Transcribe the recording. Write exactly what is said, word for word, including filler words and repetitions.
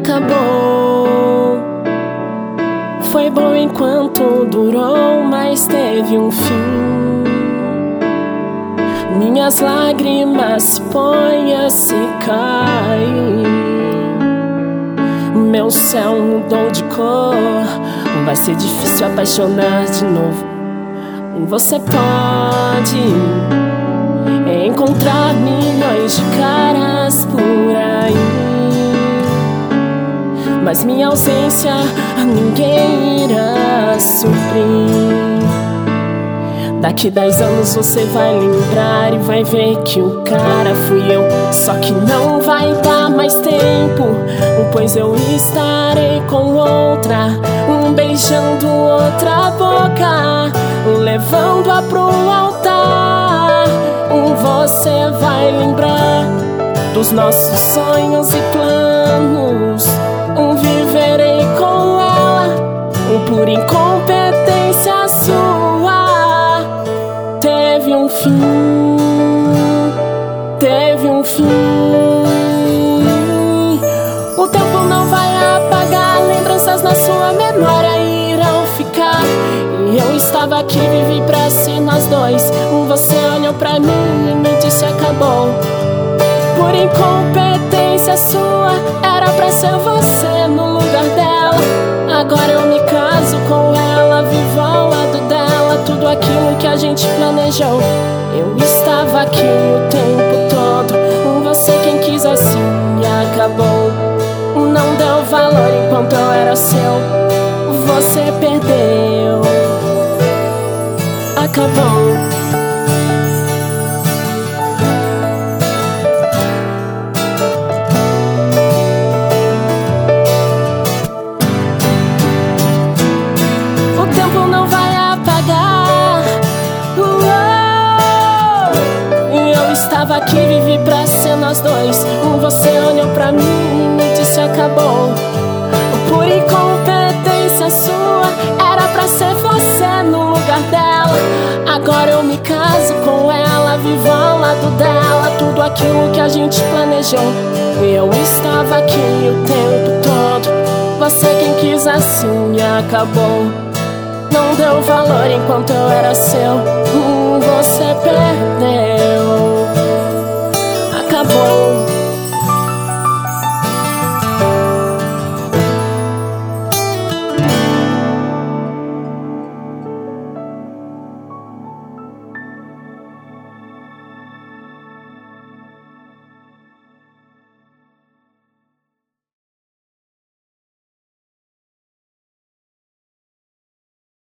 acabou. Foi bom enquanto durou, mas teve um fim. Minhas lágrimas se põem a secar. Meu céu mudou de cor. Vai ser difícil apaixonar de novo. Você pode encontrar milhões de caras por aí, mas minha ausência ninguém irá suprir. Daqui dez anos você vai lembrar e vai ver que o cara fui eu. Só que não vai dar mais tempo, pois eu estarei com outra, um beijando outra boca, levando-a pro altar. Você vai lembrar dos nossos sonhos e planos. Viverei com ela por incompetência sua. Teve um fim, teve um fim. O tempo não vai apagar, lembranças na sua memória irão ficar. E eu estava aqui, vivi pra si, nós dois. Você olhou pra mim e me disse acabou. Por incompetência sua, era pra ser você no lugar dela. Agora eu me caso com ela, vivo ao lado dela. Tudo aquilo que a gente planejou, eu estava aqui o tempo todo. Você quem quis assim e acabou. Não deu valor enquanto eu era seu. Você perdeu, acabou. O tempo não vai apagar. Uou! E eu estava aqui, vivi pra ser nós dois. Você olhou pra mim e me disse acabou. Por incompetência sua, era pra ser você no lugar dela. Agora eu me caso com ela, vivo ao lado dela. Tudo aquilo que a gente planejou, e eu estava aqui o tempo todo. Você quem quis assim e acabou. Não deu valor enquanto eu era seu. Hum, você perdeu, acabou.